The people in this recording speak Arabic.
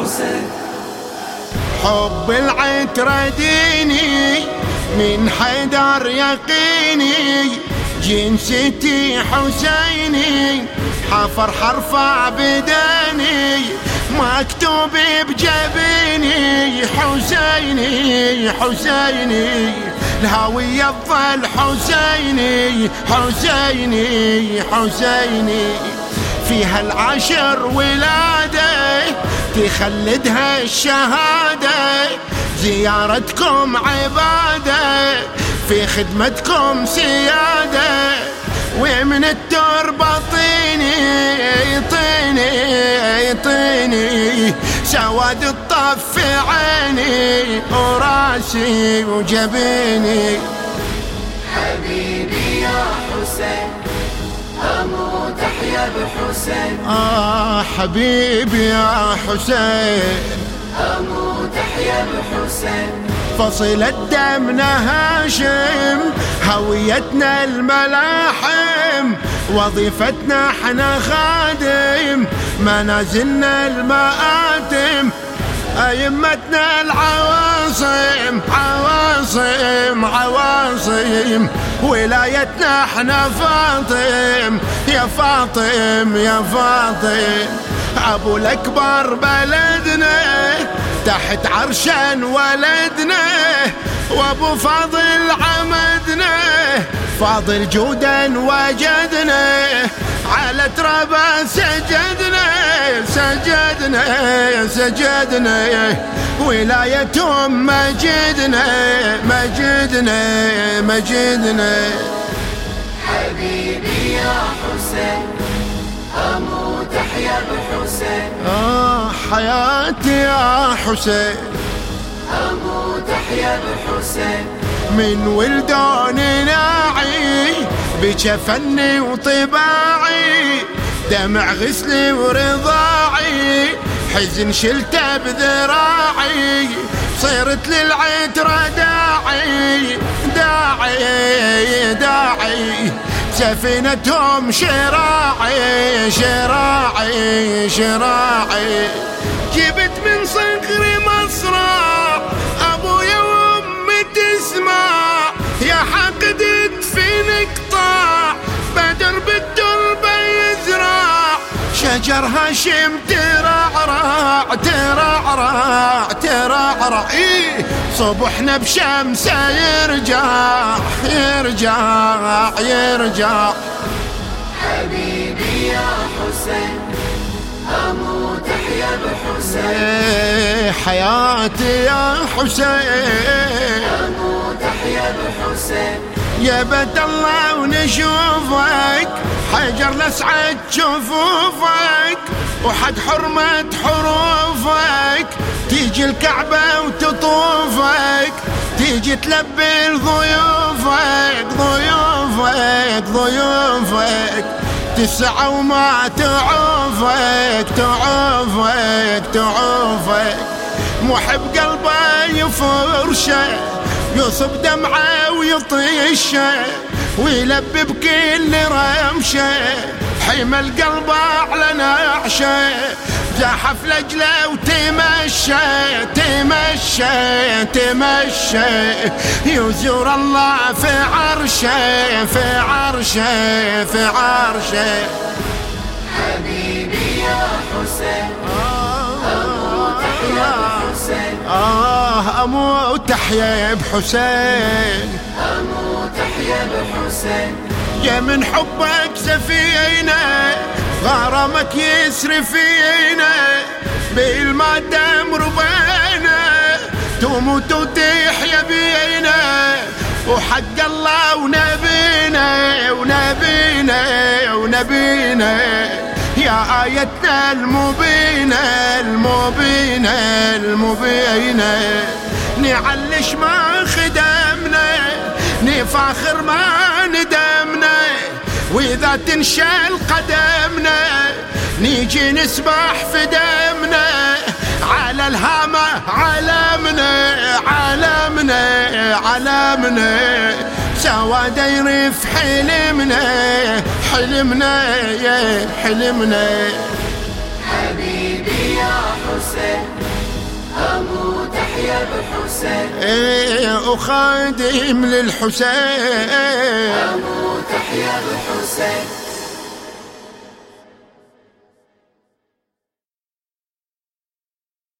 حسين. حب العترة ديني من حيدر يقيني، جنسيتي حسيني حفر حرفع بداني، مكتوب بجبيني حسيني حسيني، الهوية تظل حسيني حسيني حسيني، فيها العشر ولادة تخلدها الشهادة، زيارتكم عبادة في خدمتكم سيادة، ومن التربة طيني طيني طيني، سواد الطف في عيني وراسي وجبيني. حبيبي يا حسين أموت أحيا بحسين. حبيبي يا حسين أموت أحيا بحسين. فصل الدمنا هاشم، هويتنا الملاحم، وظيفتنا احنا خادم، منازلنا المآتم، أئمتنا العواصم عواصم عواصم، ولايتنا احنا فاطم يا فاطم يا فاطم، أبو الأكبر بلدنا تحت عرشا ولدنا، وابو فاضل عمدنا فاضل جودا وجدنا، على ترابه سجدنا سجدنا سجدنا، ولايتهم مجدنا مجدنا مجدنا. حبيبي يا حسين أموت أحيا بحسين. حياتي يا حسين أموت أحيا بحسين. من ولدان ناعي بجفني وطباعي، دمع غسلي ورضاعي، حزن شلته بذراعي، صرت للعترة داعي داعي داعي، سفينتهم شراعي شراعي شراعي، جبت من صغري مصرع أبويا وأمي تسمع، يا حقدت في نقطع بدر بالتربة يزرع، شجر هاشم ترعرع ترعرع ترعرع، صبحنا بشمسه يرجع يرجع يرجع. حبيبي يا حسين أموت أحيا بحسين. حياتي يا حسين أموت أحيا بحسين. يا بيت الله ونشوفك، حجر لسعد شفوفك، وحق حرمة حروفك، تيجي الكعبة وتطوفك، تيجي تلبي ضيوفك ضيوفك ضيوفك، تسعى وما تعوفك تعوفك تعوفك، محب قلبه يفرشه يصب دمعه ويطيشه، ويلبي بكل رمشه، حمى القلب على نعشه، زحف لجله وتمشى تمشى تمشى، يزور الله في عرشه في عرشه في عرشه. حبيبي يا حسين أموت أحيا بحسين. أموت أحيا بحسين. أموت أحيا بحسين. يا من حبك سفينة غرامك يسري فينا، بالمادام ربينا تموت وتحيا بينا، وحق الله ونبينا ونبينا ونبينا، يا آيتنا المبينة المبينة المبينة، نعلش ما خدمنا نفاخر ما ندمنا، وإذا تنشال قدمنا نيجي نسبح في دمنا، على الهامة علمنا علمنا علمنا، سوا داير في حلمنا حلمنا يا حلمنا. حبيبي يا حسين حسين أموت أحيا بحسين وخادم للحسين أموت أحيا بحسين